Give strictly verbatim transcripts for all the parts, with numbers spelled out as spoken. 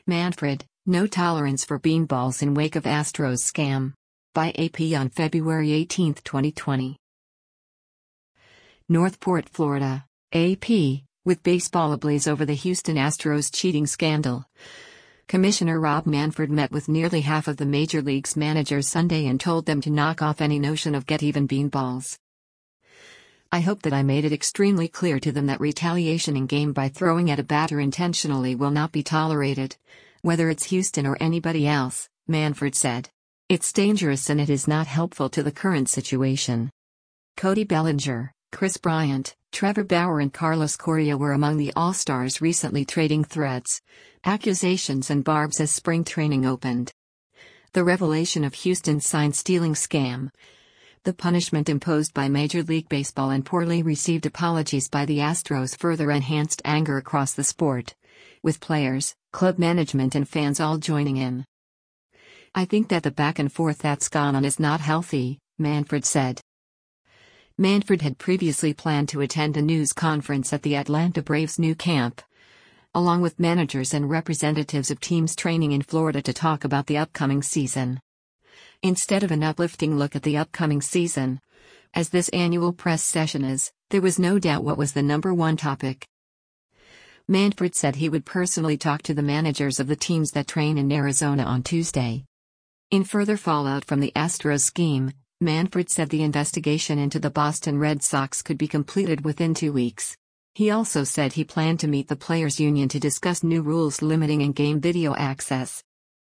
Manfred, no tolerance for beanballs in wake of Astros scam. By A P on February eighteenth, twenty twenty. Northport, Florida. A P, with baseball ablaze over the Houston Astros cheating scandal. Commissioner Rob Manfred met with nearly half of the Major League's managers Sunday and told them to knock off any notion of get-even beanballs. I hope that I made it extremely clear to them that retaliation in game by throwing at a batter intentionally will not be tolerated, whether it's Houston or anybody else, Manfred said. It's dangerous and it is not helpful to the current situation. Cody Bellinger, Chris Bryant, Trevor Bauer and Carlos Correa were among the All-Stars recently trading threats, accusations and barbs as spring training opened. The revelation of Houston's sign-stealing scam, the punishment imposed by Major League Baseball and poorly received apologies by the Astros further enhanced anger across the sport, with players, club management and fans all joining in. I think that the back and forth that's gone on is not healthy, Manfred said. Manfred had previously planned to attend a news conference at the Atlanta Braves' new camp, along with managers and representatives of teams training in Florida to talk about the upcoming season. Instead of an uplifting look at the upcoming season, as this annual press session is, there was no doubt what was the number one topic. Manfred said he would personally talk to the managers of the teams that train in Arizona on Tuesday. In further fallout from the Astros scheme, Manfred said the investigation into the Boston Red Sox could be completed within two weeks. He also said he planned to meet the players' union to discuss new rules limiting in-game video access.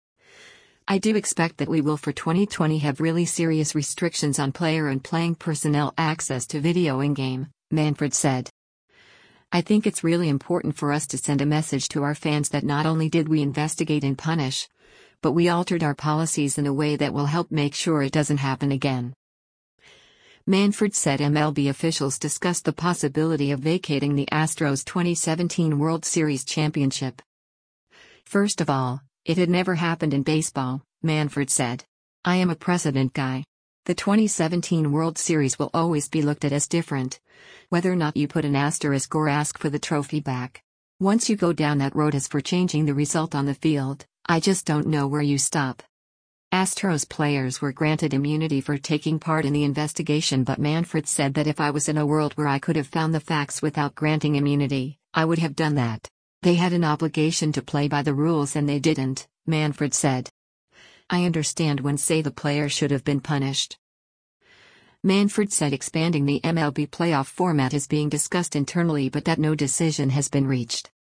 I do expect that we will for twenty twenty have really serious restrictions on player and playing personnel access to video in-game, Manfred said. I think it's really important for us to send a message to our fans that not only did we investigate and punish, but we altered our policies in a way that will help make sure it doesn't happen again. Manfred said M L B officials discussed the possibility of vacating the Astros' twenty seventeen World Series championship. First of all, it had never happened in baseball, Manfred said. I am a precedent guy. The twenty seventeen World Series will always be looked at as different, whether or not you put an asterisk or ask for the trophy back. Once you go down that road as for changing the result on the field, I just don't know where you stop. Astros players were granted immunity for taking part in the investigation, but Manfred said that if I was in a world where I could have found the facts without granting immunity, I would have done that. They had an obligation to play by the rules and they didn't, Manfred said. I understand when say the player should have been punished. Manfred said expanding the M L B playoff format is being discussed internally but that no decision has been reached.